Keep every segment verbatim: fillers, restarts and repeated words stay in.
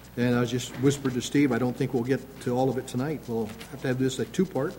And I just whispered to Steve, I don't think we'll get to all of it tonight. We'll have to have this a two-part.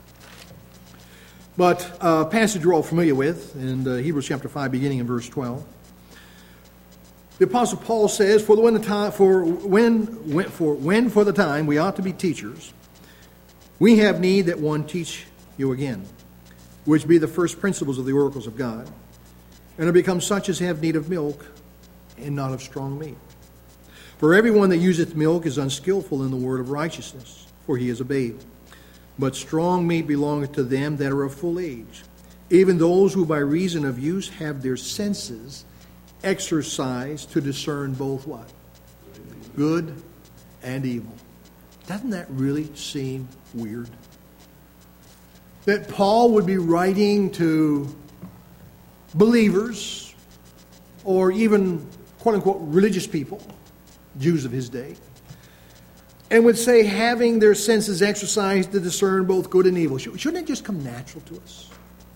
But a uh, passage you're all familiar with in uh, Hebrews chapter five, beginning in verse twelve. The Apostle Paul says, "For the when the time, for when, when for when for the time we ought to be teachers, we have need that one teach you again, which be the first principles of the oracles of God, and are become such as have need of milk, and not of strong meat. For everyone that useth milk is unskillful in the word of righteousness, for he is a babe. But strong meat belongeth to them that are of full age, even those who by reason of use have their senses exercised to discern both what? Good and evil." Doesn't that really seem weird? That Paul would be writing to believers, or even quote-unquote religious people, Jews of his day, and would say having their senses exercised to discern both good and evil. Shouldn't it just come natural to us?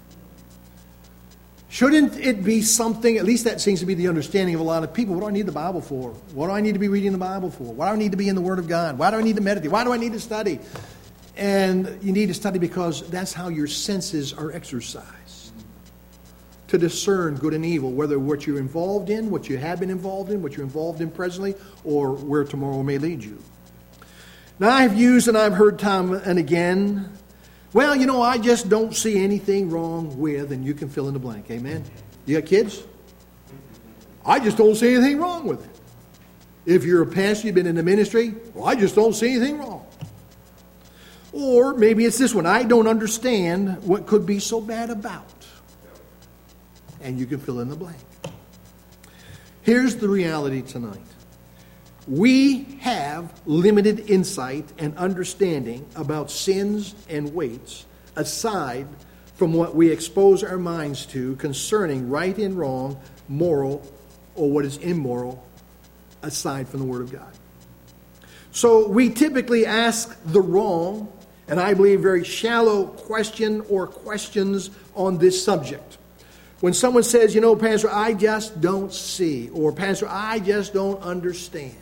Shouldn't it be something, at least that seems to be the understanding of a lot of people, what do I need the Bible for? What do I need to be reading the Bible for? Why do I need to be in the Word of God? Why do I need to meditate? Why do I need to study? And you need to study because that's how your senses are exercised. To discern good and evil, whether what you're involved in, what you have been involved in, what you're involved in presently, or where tomorrow may lead you. Now, I've used and I've heard time and again, well, you know, I just don't see anything wrong with, and you can fill in the blank. Amen? You got kids? I just don't see anything wrong with it. If you're a pastor, you've been in the ministry, well, I just don't see anything wrong. Or maybe it's this one, I don't understand what could be so bad about. And you can fill in the blank. Here's the reality tonight. We have limited insight and understanding about sins and weights aside from what we expose our minds to concerning right and wrong, moral, or what is immoral, aside from the Word of God. So we typically ask the wrong, and I believe very shallow question or questions on this subject. When someone says, you know, Pastor, I just don't see, or Pastor, I just don't understand.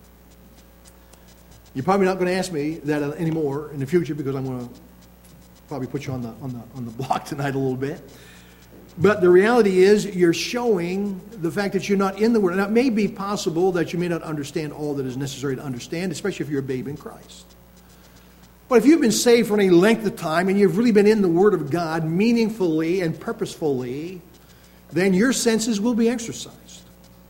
You're probably not going to ask me that anymore in the future because I'm going to probably put you on the on the on the block tonight a little bit. But the reality is you're showing the fact that you're not in the Word. Now, it may be possible that you may not understand all that is necessary to understand, especially if you're a babe in Christ. But if you've been saved for any length of time and you've really been in the Word of God meaningfully and purposefully, then your senses will be exercised.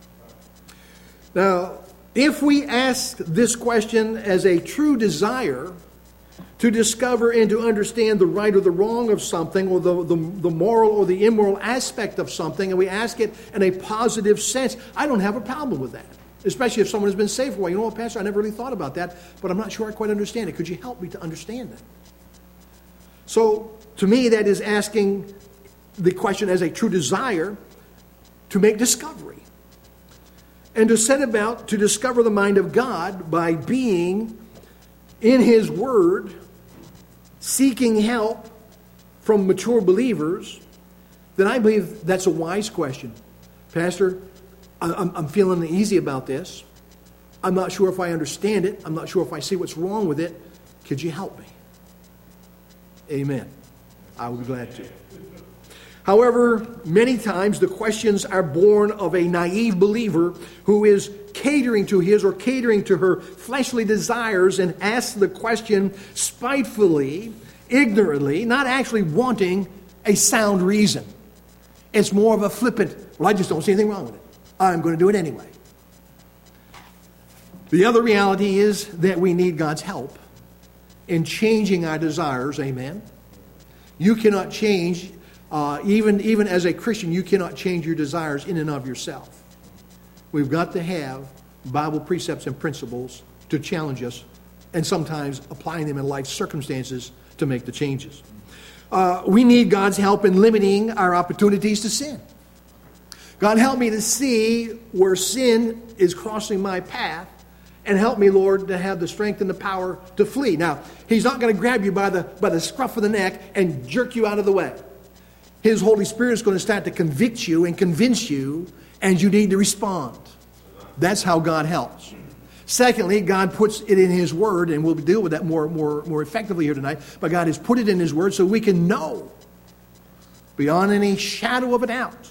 Now, if we ask this question as a true desire to discover and to understand the right or the wrong of something, or the, the, the moral or the immoral aspect of something, and we ask it in a positive sense, I don't have a problem with that. Especially if someone has been saved for a while. You know what, Pastor, I never really thought about that, but I'm not sure I quite understand it. Could you help me to understand it? So, to me, that is asking the question as a true desire to make discovery. And to set about to discover the mind of God by being in His Word, seeking help from mature believers, then I believe that's a wise question. Pastor, I'm, I'm feeling uneasy about this. I'm not sure if I understand it. I'm not sure if I see what's wrong with it. Could you help me? Amen. I would be glad to. However, many times the questions are born of a naive believer who is catering to his or catering to her fleshly desires and asks the question spitefully, ignorantly, not actually wanting a sound reason. It's more of a flippant, well, I just don't see anything wrong with it. I'm going to do it anyway. The other reality is that we need God's help in changing our desires, amen? You cannot change, uh, even, even as a Christian, you cannot change your desires in and of yourself. We've got to have Bible precepts and principles to challenge us, and sometimes applying them in life circumstances to make the changes. Uh, we need God's help in limiting our opportunities to sin. God, help me to see where sin is crossing my path, and help me, Lord, to have the strength and the power to flee. Now, He's not going to grab you by the, by the scruff of the neck and jerk you out of the way. His Holy Spirit is going to start to convict you and convince you, and you need to respond. That's how God helps. Secondly, God puts it in His Word, and we'll deal with that more, more, more effectively here tonight, but God has put it in His Word so we can know beyond any shadow of a doubt.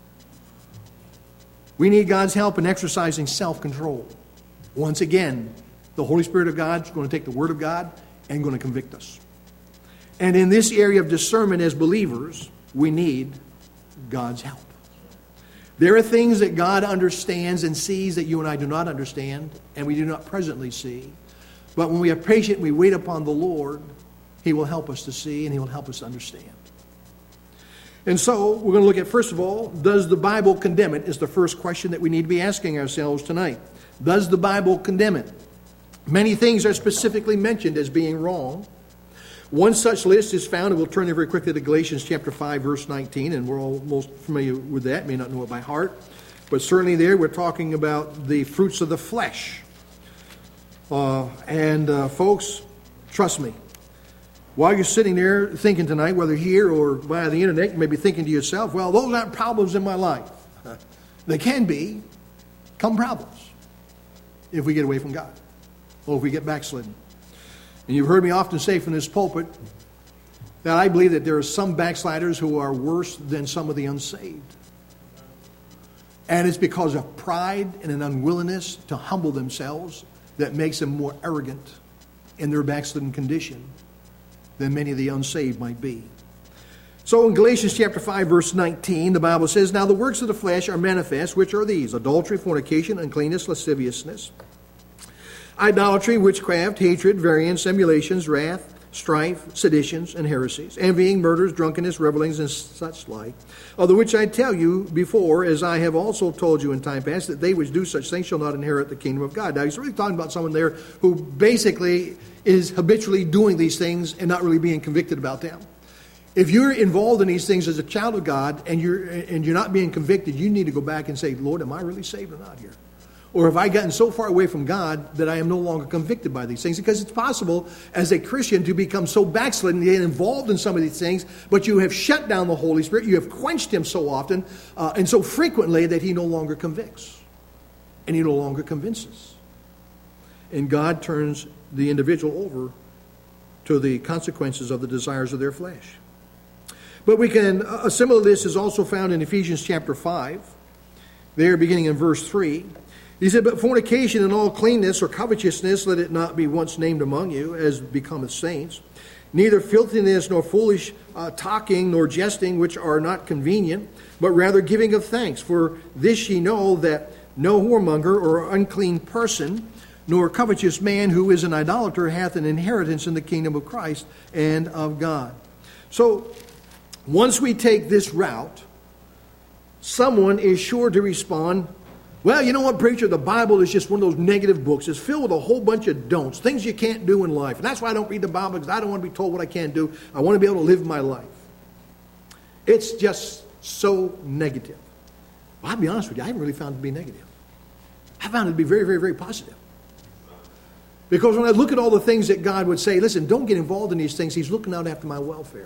We need God's help in exercising self-control. Once again, the Holy Spirit of God is going to take the Word of God and going to convict us. And in this area of discernment as believers, we need God's help. There are things that God understands and sees that you and I do not understand, and we do not presently see. But when we are patient, we wait upon the Lord, He will help us to see and He will help us to understand. And so, we're going to look at, first of all, does the Bible condemn it? Is the first question that we need to be asking ourselves tonight. Does the Bible condemn it? Many things are specifically mentioned as being wrong. One such list is found, and we'll turn very quickly to Galatians chapter five, verse nineteen, and we're all most familiar with that, may not know it by heart. But certainly there we're talking about the fruits of the flesh. Uh, and uh, folks, trust me, while you're sitting there thinking tonight, whether here or via the internet, you may be thinking to yourself, well, those aren't problems in my life. They can be come problems if we get away from God or if we get backslidden. And you've heard me often say from this pulpit that I believe that there are some backsliders who are worse than some of the unsaved. And it's because of pride and an unwillingness to humble themselves that makes them more arrogant in their backslidden condition than many of the unsaved might be. So in Galatians chapter five, verse nineteen, the Bible says, now the works of the flesh are manifest, which are these: adultery, fornication, uncleanness, lasciviousness, idolatry, witchcraft, hatred, variance, emulations, wrath, strife, seditions, and heresies, envying, murders, drunkenness, revelings, and such like, of the which I tell you before, as I have also told you in time past, that they which do such things shall not inherit the kingdom of God. Now he's really talking about someone there who basically is habitually doing these things and not really being convicted about them. If you're involved in these things as a child of God and you're and you're not being convicted, you need to go back and say, Lord, am I really saved or not here? Or have I gotten so far away from God that I am no longer convicted by these things? Because it's possible as a Christian to become so backslidden, get involved in some of these things, but you have shut down the Holy Spirit, you have quenched Him so often uh, and so frequently that He no longer convicts and He no longer convinces. And God turns the individual over to the consequences of the desires of their flesh. But we can, a similar list is also found in Ephesians chapter five, there beginning in verse three. He said, but fornication and all cleanness or covetousness, let it not be once named among you, as becometh saints. Neither filthiness nor foolish uh, talking nor jesting, which are not convenient, but rather giving of thanks. For this ye know, that no whoremonger or unclean person, nor covetous man who is an idolater hath an inheritance in the kingdom of Christ and of God. So, once we take this route, someone is sure to respond, well, you know what, preacher, the Bible is just one of those negative books. It's filled with a whole bunch of don'ts, things you can't do in life. And that's why I don't read the Bible, because I don't want to be told what I can't do. I want to be able to live my life. It's just so negative. Well, I'll be honest with you, I haven't really found it to be negative. I found it to be very, very, very positive. Because when I look at all the things that God would say, listen, don't get involved in these things. He's looking out after my welfare.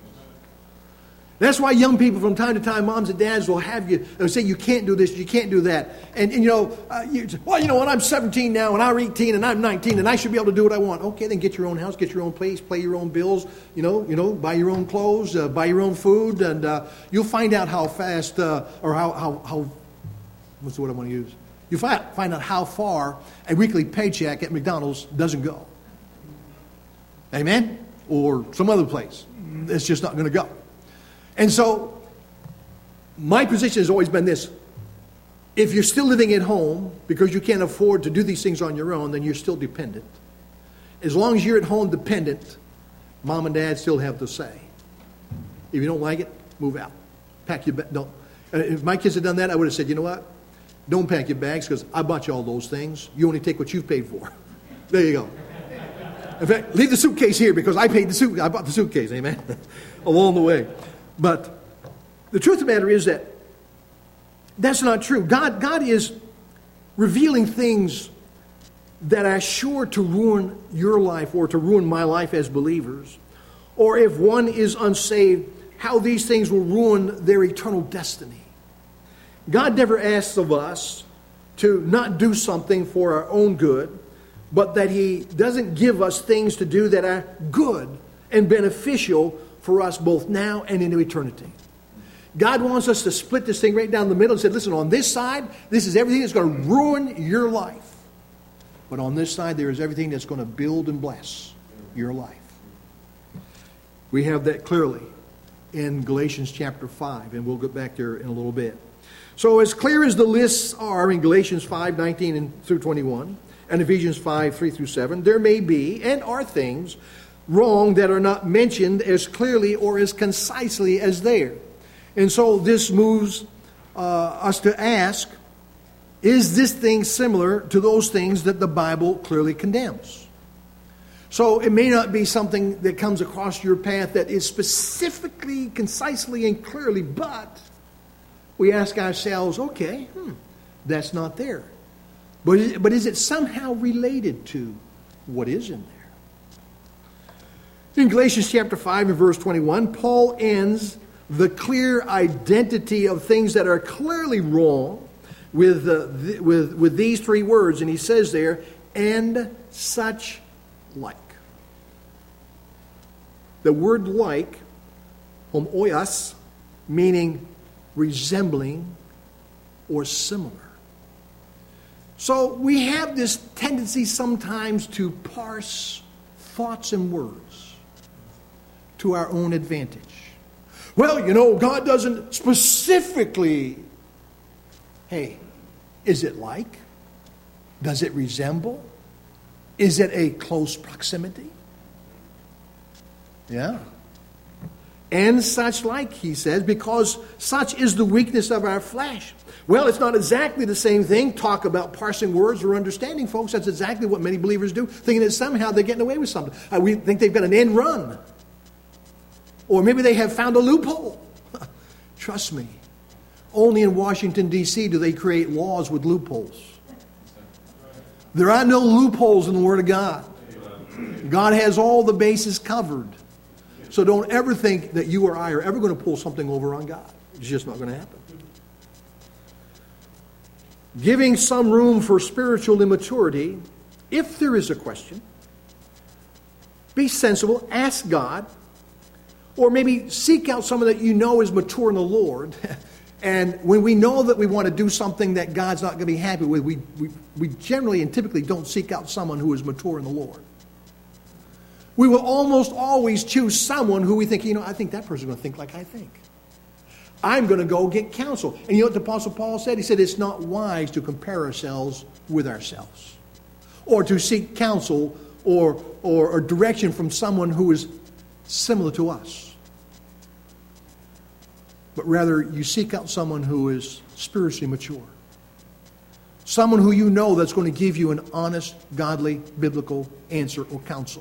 That's why young people from time to time, moms and dads will have you, they'll say, you can't do this, you can't do that. And, and you know, uh, you say, well, you know what, I'm seventeen now, and I'm eighteen, and I'm nineteen, and I should be able to do what I want. Okay, then get your own house, get your own place, pay your own bills, you know, you know, buy your own clothes, uh, buy your own food, and uh, you'll find out how fast, uh, or how, how, how, what's the word I want to use? You find, find out how far a weekly paycheck at McDonald's doesn't go. Amen? Or some other place. It's just not going to go. And so, my position has always been this. If you're still living at home because you can't afford to do these things on your own, then you're still dependent. As long as you're at home dependent, mom and dad still have the say. If you don't like it, move out. Pack your bag. Don't. Uh, if my kids had done that, I would have said, you know what? Don't pack your bags because I bought you all those things. You only take what you've paid for. There you go. In fact, leave the suitcase here because I paid the suit. I bought the suitcase. Amen. Along the way. But the truth of the matter is that that's not true. God, God is revealing things that are sure to ruin your life or to ruin my life as believers. Or if one is unsaved, how these things will ruin their eternal destiny. God never asks of us to not do something for our own good, but that He doesn't give us things to do that are good and beneficial for us both now and into eternity. God wants us to split this thing right down the middle and say, listen, on this side, this is everything that's going to ruin your life. But on this side, there is everything that's going to build and bless your life. We have that clearly in Galatians chapter five, and we'll get back there in a little bit. So as clear as the lists are in Galatians five, nineteen and through twenty-one, and Ephesians five, three through seven, there may be and are things wrong that are not mentioned as clearly or as concisely as there. And so this moves uh, us to ask, is this thing similar to those things that the Bible clearly condemns? So it may not be something that comes across your path that is specifically, concisely, and clearly, but we ask ourselves, okay, hmm, that's not there. But is, but is it somehow related to what is in there? In Galatians chapter five and verse twenty-one, Paul ends the clear identity of things that are clearly wrong with, uh, th- with, with these three words. And he says there, and such like. The word like, homoios, meaning resembling or similar. So we have this tendency sometimes to parse thoughts and words to our own advantage. Well, you know, God doesn't specifically. Hey, is it like? Does it resemble? Is it a close proximity? Yeah. And such like, he says, because such is the weakness of our flesh. Well, it's not exactly the same thing. Talk about parsing words or understanding, folks. That's exactly what many believers do, thinking that somehow they're getting away with something. Uh, we think they've got an end run. Or maybe they have found a loophole. Trust me, only in Washington, D C do they create laws with loopholes. There are no loopholes in the Word of God. God has all the bases covered. So don't ever think that you or I are ever going to pull something over on God. It's just not going to happen. Giving some room for spiritual immaturity, if there is a question, be sensible, ask God, or maybe seek out someone that you know is mature in the Lord. And when we know that we want to do something that God's not going to be happy with, we, we, we generally and typically don't seek out someone who is mature in the Lord. We will almost always choose someone who we think, you know, I think that person's going to think like I think. I'm going to go get counsel. And you know what the Apostle Paul said? He said it's not wise to compare ourselves with ourselves, or to seek counsel or, or, or direction from someone who is similar to us. But rather, you seek out someone who is spiritually mature. Someone who you know that's going to give you an honest, godly, biblical answer or counsel.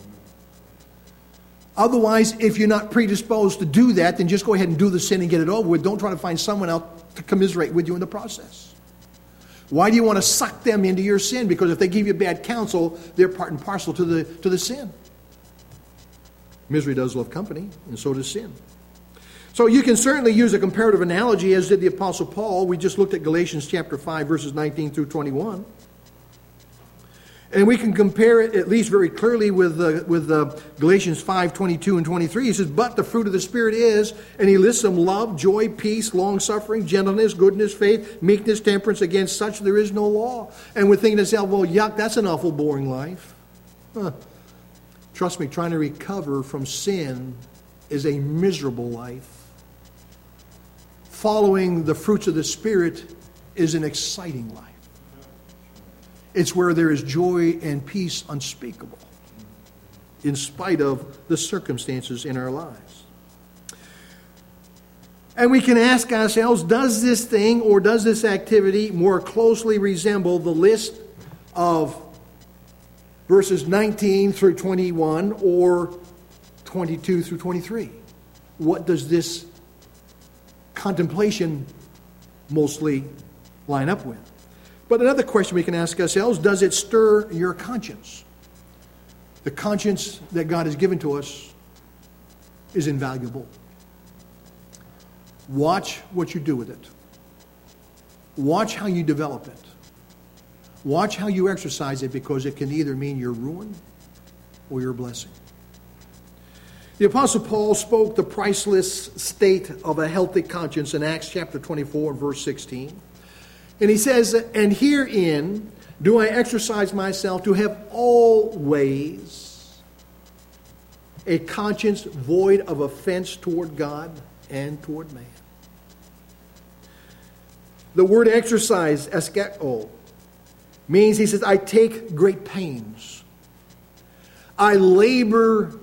Otherwise, if you're not predisposed to do that, then just go ahead and do the sin and get it over with. Don't try to find someone else to commiserate with you in the process. Why do you want to suck them into your sin? Because if they give you bad counsel, they're part and parcel to the, to the sin. Misery does love company, and so does sin. So you can certainly use a comparative analogy, as did the Apostle Paul. We just looked at Galatians chapter five, verses nineteen through twenty-one. And we can compare it at least very clearly with uh, with uh, Galatians five, twenty-two and twenty-three. He says, but the fruit of the Spirit is, and he lists them, love, joy, peace, long-suffering, gentleness, goodness, faith, meekness, temperance. Against such there is no law. And we're thinking to ourselves, well, yuck, that's an awful boring life. Huh. Trust me, trying to recover from sin is a miserable life. Following the fruits of the Spirit is an exciting life. It's where there is joy and peace unspeakable, in spite of the circumstances in our lives. And we can ask ourselves, does this thing or does this activity more closely resemble the list of verses nineteen through twenty-one or twenty-two through twenty-three? What does this contemplation mostly line up with? But another question we can ask ourselves, does it stir your conscience? The conscience that God has given to us is invaluable. Watch what you do with it. Watch how you develop it. Watch how you exercise it, because it can either mean your ruin or your blessing. The Apostle Paul spoke the priceless state of a healthy conscience in Acts chapter twenty-four and verse sixteen. And he says, "And herein do I exercise myself to have always a conscience void of offense toward God and toward man." The word exercise, eskeo, means, he says, I take great pains. I labor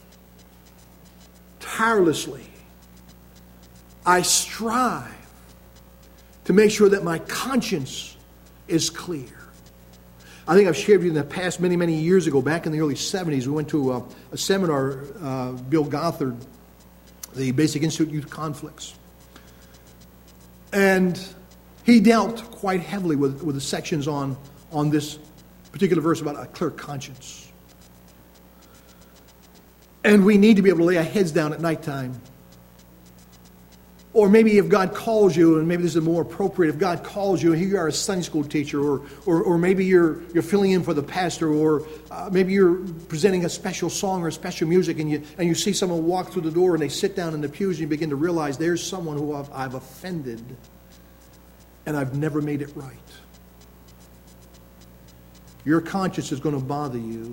tirelessly. I strive to make sure that my conscience is clear. I think I've shared with you in the past, many, many years ago, back in the early seventies, we went to a, a seminar, uh, Bill Gothard, the Basic Institute Youth Conflicts. And he dealt quite heavily with, with the sections on, on this particular verse about a clear conscience. And we need to be able to lay our heads down at nighttime. Or maybe if God calls you, and maybe this is more appropriate, if God calls you and here you are a Sunday school teacher, or or, or maybe you're you're filling in for the pastor, or uh, maybe you're presenting a special song or special music, and you and you see someone walk through the door and they sit down in the pews, and you begin to realize there's someone who I've, I've offended and I've never made it right. Your conscience is going to bother you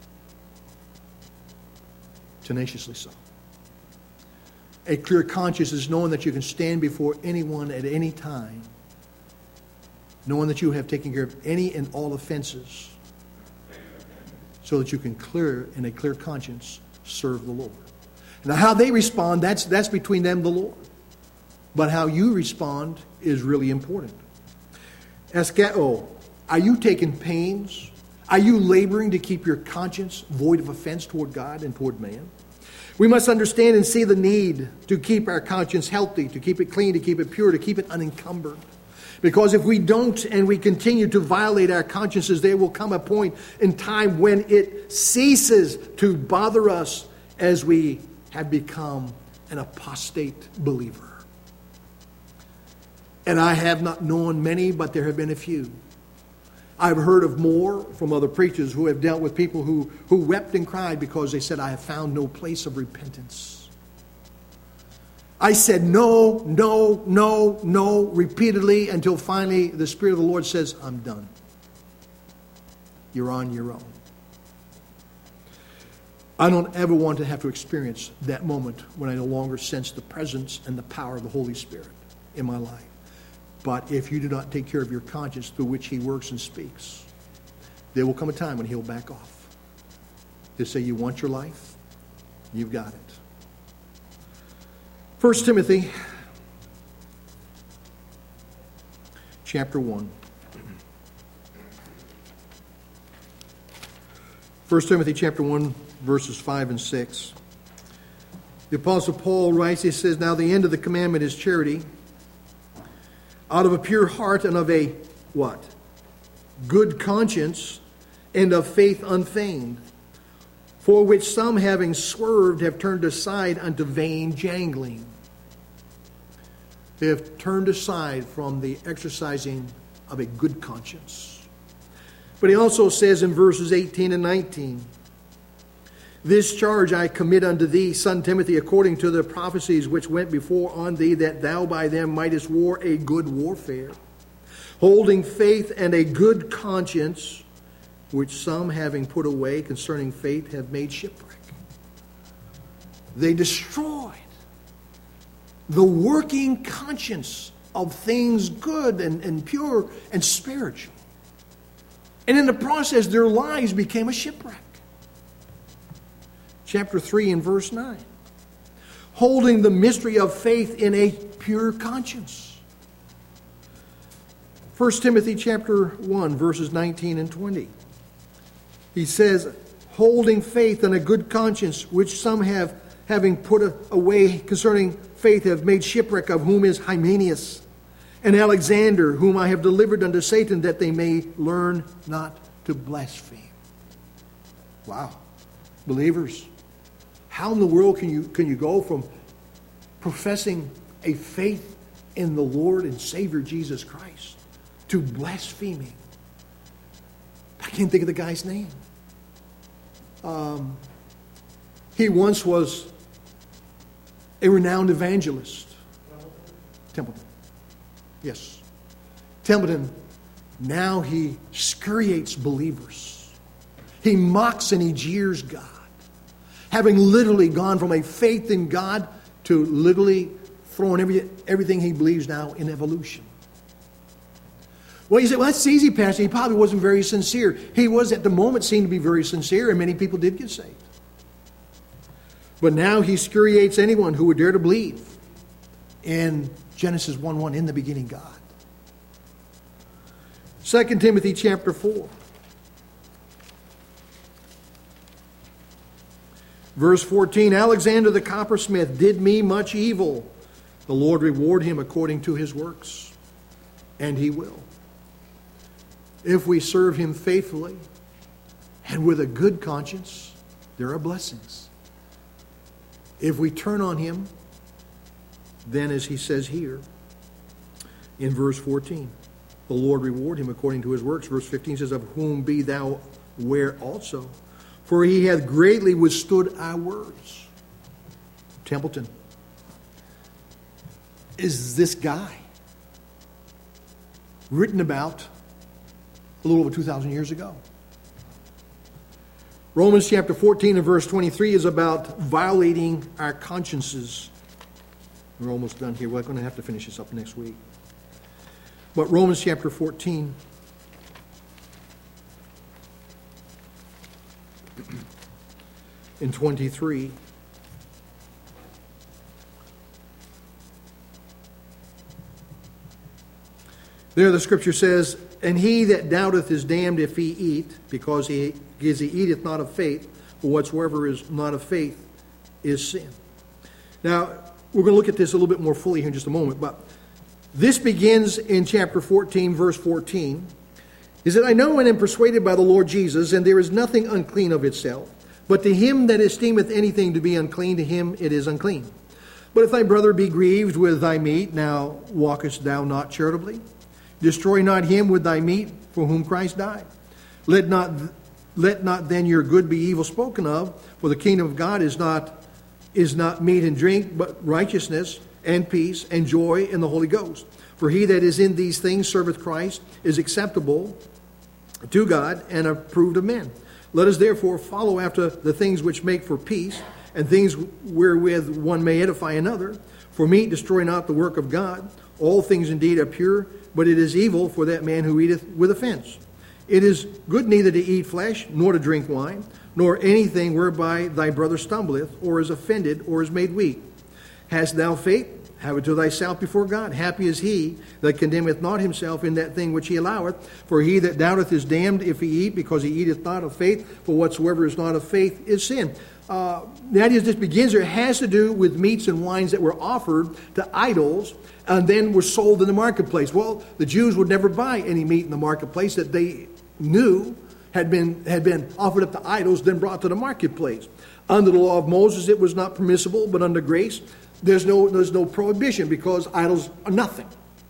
tenaciously so. A clear conscience is knowing that you can stand before anyone at any time, knowing that you have taken care of any and all offenses, so that you can clear, in a clear conscience, serve the Lord. Now, how they respond, that's, that's between them and the Lord. But how you respond is really important. Eskeo, are you taking pains? Are you laboring to keep your conscience void of offense toward God and toward man? We must understand and see the need to keep our conscience healthy, to keep it clean, to keep it pure, to keep it unencumbered. Because if we don't and we continue to violate our consciences, there will come a point in time when it ceases to bother us as we have become an apostate believer. And I have not known many, but there have been a few. I've heard of more from other preachers who have dealt with people who, who wept and cried because they said, I have found no place of repentance. I said no, no, no, no, repeatedly, until finally the Spirit of the Lord says, I'm done. You're on your own. I don't ever want to have to experience that moment when I no longer sense the presence and the power of the Holy Spirit in my life. But if you do not take care of your conscience through which he works and speaks, there will come a time when he'll back off. He'll say, you want your life? You've got it. First Timothy chapter one. First Timothy chapter one, verses five and six. The Apostle Paul writes, he says, now the end of the commandment is charity, out of a pure heart and of a, what? Good conscience, and of faith unfeigned, for which some, having swerved, have turned aside unto vain jangling. They have turned aside from the exercising of a good conscience. But he also says in verses eighteen and nineteen, this charge I commit unto thee, son Timothy, according to the prophecies which went before on thee, that thou by them mightest war a good warfare, holding faith and a good conscience, which some, having put away concerning faith, have made shipwreck. They destroyed the working conscience of things good and, and pure and spiritual. And in the process, their lives became a shipwreck. Chapter three and verse nine. Holding the mystery of faith in a pure conscience. First Timothy chapter one, verses nineteen and twenty. He says, holding faith in a good conscience, which some have, having put away concerning faith, have made shipwreck, of whom is Hymenaeus and Alexander, whom I have delivered unto Satan, that they may learn not to blaspheme. Wow. Believers, how in the world can you can you go from professing a faith in the Lord and Savior Jesus Christ to blaspheming can't think of the guy's name. Um, he once was a renowned evangelist. Templeton. Yes. Templeton, now he scuriates believers. He mocks and he jeers God. Having literally gone from a faith in God to literally throwing every, everything he believes now in evolution. Well, you say, well, that's easy, Pastor. He probably wasn't very sincere. He was at the moment seemed to be very sincere, and many people did get saved. But now he scuriates anyone who would dare to believe in Genesis one one, in the beginning God. Second Timothy chapter four. Verse fourteen, Alexander the coppersmith did me much evil. The Lord reward him according to his works, and he will. If we serve him faithfully and with a good conscience, there are blessings. If we turn on him, then as he says here in verse fourteen, the Lord reward him according to his works. Verse fifteen says, of whom be thou aware also, for he hath greatly withstood our words. Templeton is this guy written about a little over two thousand years ago. Romans chapter fourteen and verse twenty-three is about violating our consciences. We're almost done here. We're going to have to finish this up next week. But Romans chapter fourteen and twenty-three. There the scripture says, and he that doubteth is damned if he eat, because he, because he eateth not of faith, for whatsoever is not of faith is sin. Now, we're going to look at this a little bit more fully here in just a moment, but this begins in chapter fourteen, verse fourteen. Is that I know and am persuaded by the Lord Jesus, and there is nothing unclean of itself, but to him that esteemeth anything to be unclean, to him it is unclean. But if thy brother be grieved with thy meat, now walkest thou not charitably? Destroy not him with thy meat for whom Christ died. Let not, let not then your good be evil spoken of, for the kingdom of God is not, is not meat and drink, but righteousness and peace and joy in the Holy Ghost. For he that is in these things serveth Christ, is acceptable to God and approved of men. Let us therefore follow after the things which make for peace, and things wherewith one may edify another. For meat destroy not the work of God. All things indeed are pure, but it is evil for that man who eateth with offense. It is good neither to eat flesh, nor to drink wine, nor anything whereby thy brother stumbleth, or is offended, or is made weak. Hast thou faith? Have it to thyself before God. Happy is he that condemneth not himself in that thing which he alloweth. For he that doubteth is damned if he eat, because he eateth not of faith. For whatsoever is not of faith is sin. Uh, the idea is this begins there. It has to do with meats and wines that were offered to idols and then were sold in the marketplace. Well, the Jews would never buy any meat in the marketplace that they knew had been had been offered up to idols, then brought to the marketplace. Under the law of Moses, it was not permissible, but under grace, there's no there's no prohibition, because idols are nothing.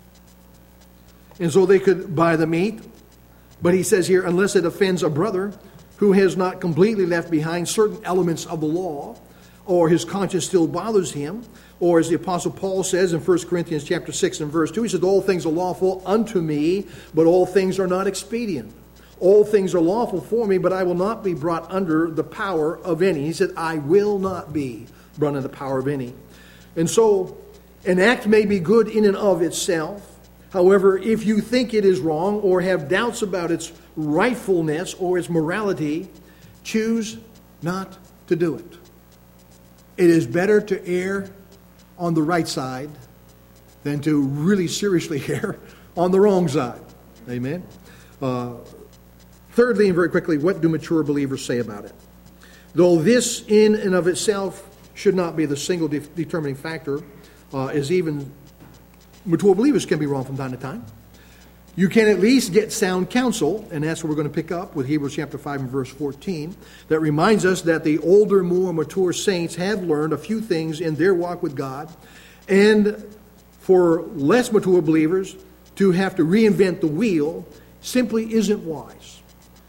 And so they could buy the meat, but he says here, unless it offends a brother who has not completely left behind certain elements of the law, or his conscience still bothers him, or as the Apostle Paul says in First Corinthians chapter six and verse two, he says, all things are lawful unto me, but all things are not expedient. All things are lawful for me, but I will not be brought under the power of any. He said, I will not be brought under the power of any. And so, an act may be good in and of itself. However, if you think it is wrong or have doubts about its rightfulness or its morality, choose not to do it. It is better to err on the right side than to really seriously err on the wrong side. Amen? Uh, thirdly, and very quickly, what do mature believers say about it? Though this in and of itself should not be the single de- determining factor, uh, as even mature believers can be wrong from time to time. You can at least get sound counsel, and that's what we're going to pick up with Hebrews chapter five and verse fourteen, that reminds us that the older, more mature saints have learned a few things in their walk with God, and for less mature believers to have to reinvent the wheel simply isn't wise.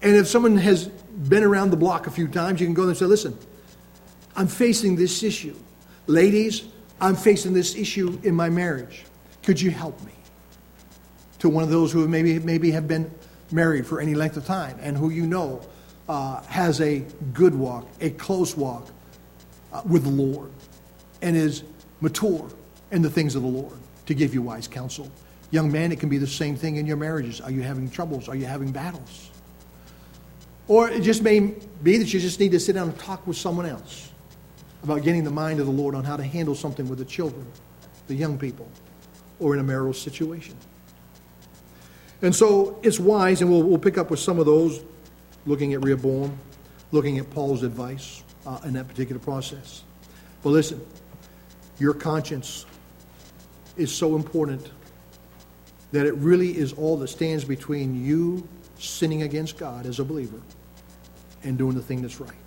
And if someone has been around the block a few times, you can go there and say, listen, I'm facing this issue. Ladies, I'm facing this issue in my marriage. Could you help me? To one of those who maybe maybe have been married for any length of time and who you know uh, has a good walk, a close walk uh, with the Lord and is mature in the things of the Lord to give you wise counsel. Young man, it can be the same thing in your marriages. Are you having troubles? Are you having battles? Or it just may be that you just need to sit down and talk with someone else about getting the mind of the Lord on how to handle something with the children, the young people, or in a marital situation. And so it's wise, and we'll, we'll pick up with some of those, looking at Rehoboam, looking at Paul's advice uh, in that particular process. But listen, your conscience is so important that it really is all that stands between you sinning against God as a believer and doing the thing that's right.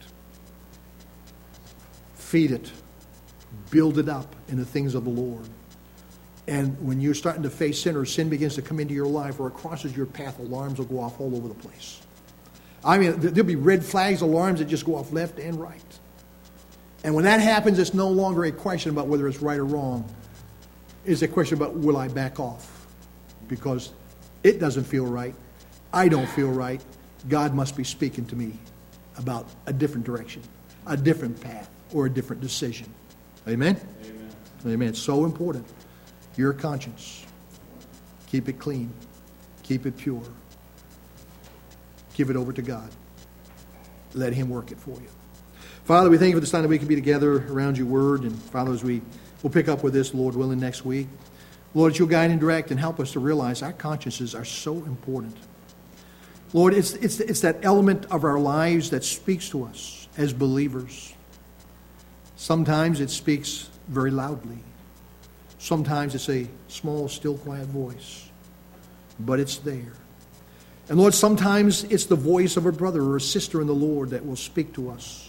Feed it. Build it up in the things of the Lord. And when you're starting to face sin or sin begins to come into your life or it crosses your path, alarms will go off all over the place. I mean, there'll be red flags, alarms that just go off left and right. And when that happens, it's no longer a question about whether it's right or wrong. It's a question about, will I back off? Because it doesn't feel right. I don't feel right. God must be speaking to me about a different direction, a different path, or a different decision. Amen? Amen. Amen. It's so important. Your conscience. Keep it clean. Keep it pure. Give it over to God. Let Him work it for you. Father, we thank you for this time that we can be together around your word. And Father, as we will pick up with this, Lord willing, next week. Lord, that you'll guide and direct and help us to realize our consciences are so important. Lord, it's, it's, it's that element of our lives that speaks to us as believers. Sometimes it speaks very loudly. Sometimes it's a small, still, quiet voice. But it's there. And Lord, sometimes it's the voice of a brother or a sister in the Lord that will speak to us.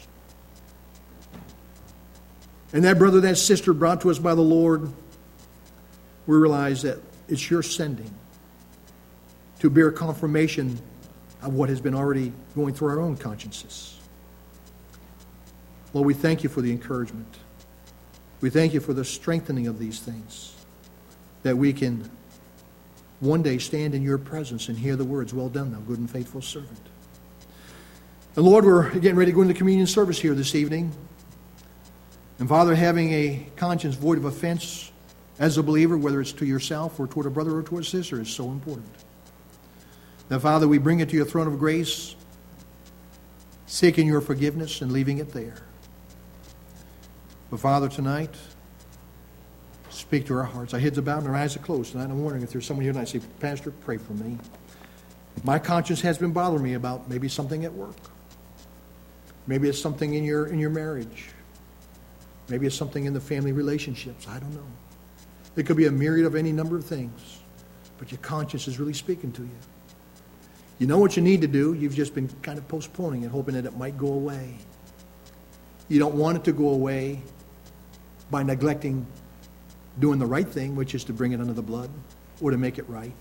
And that brother, that sister brought to us by the Lord, we realize that it's your sending to bear confirmation of what has been already going through our own consciences. Lord, we thank you for the encouragement. We thank you for the strengthening of these things, that we can one day stand in your presence and hear the words, well done, thou good and faithful servant. And Lord, we're getting ready to go into communion service here this evening. And Father, having a conscience void of offense as a believer, whether it's to yourself or toward a brother or toward a sister, is so important. Now, Father, we bring it to your throne of grace, seeking your forgiveness and leaving it there. But Father, tonight, speak to our hearts. Our heads are bowed and our eyes are closed tonight. I'm wondering if there's someone here tonight say, Pastor, pray for me. My conscience has been bothering me about maybe something at work. Maybe it's something in your in your marriage. Maybe it's something in the family relationships. I don't know. It could be a myriad of any number of things. But your conscience is really speaking to you. You know what you need to do. You've just been kind of postponing it, hoping that it might go away. You don't want it to go away by neglecting doing the right thing, which is to bring it under the blood or to make it right.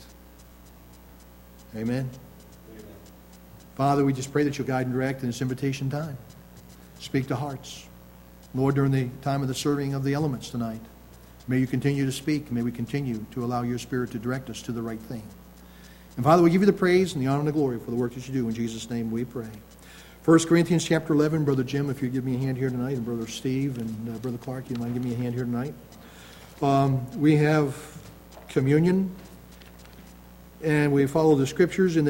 Amen. Amen. Father, we just pray that you'll guide and direct in this invitation time. Speak to hearts. Lord, during the time of the serving of the elements tonight, may you continue to speak. May we continue to allow your Spirit to direct us to the right thing. And Father, we give you the praise and the honor and the glory for the work that you do. In Jesus' name we pray. First Corinthians chapter eleven, Brother Jim, if you give me a hand here tonight, and Brother Steve and uh, Brother Clark, you mind give me a hand here tonight. Um, we have communion, and we follow the Scriptures in the